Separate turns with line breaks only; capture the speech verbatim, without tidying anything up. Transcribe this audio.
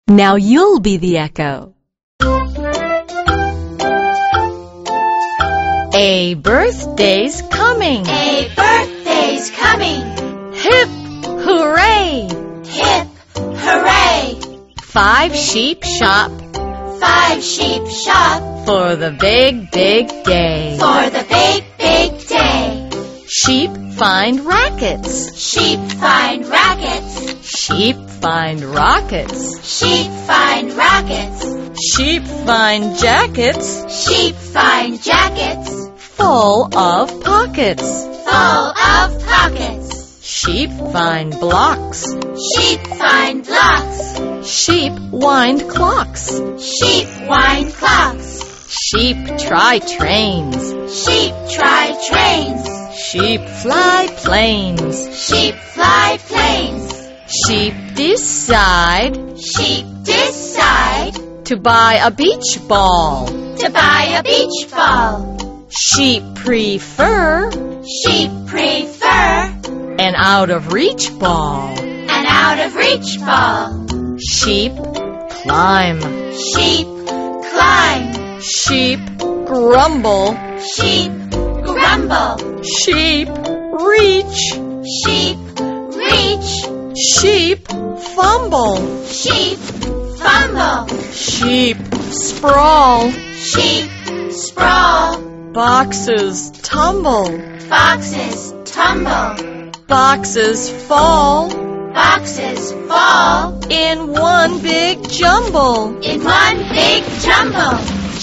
Now you'll be the echo. A birthday's coming.
A birthday's coming.
Hip, hooray!
Hip, hooray!
Five sheep shop
Five sheep shop
for the big, big day.
for the big, big day.
Sheep find rackets.
Sheep find rackets.
Sheep find rockets.
Sheep find rockets.
Sheep find jackets
Sheep find jackets
full of pockets.
full of pockets.
Sheep find blocks.
Sheep find blocks.
Sheep wind clocks.
Sheep wind clocks.
Sheep try trains.
Sheep try trains.
Sheep fly planes.
Sheep fly planes.
Sheep decide
Sheep decide
to buy a beach ball.
to buy a beach ball.
Sheep prefer
Sheep prefer
an out-of-reach ball.
an out-of-reach ball.
Sheep climb.
Sheep climb.
Sheep grumble.
Sheep grumble.
Sheep reach.
Sheep reach.
Sheep fumble.
Sheep fumble.
Sheep sprawl.
Sheep sprawl.
Boxes tumble.
Boxes tumble.
Boxes fall
Boxes fall
in one big jumble.
in one big jumble.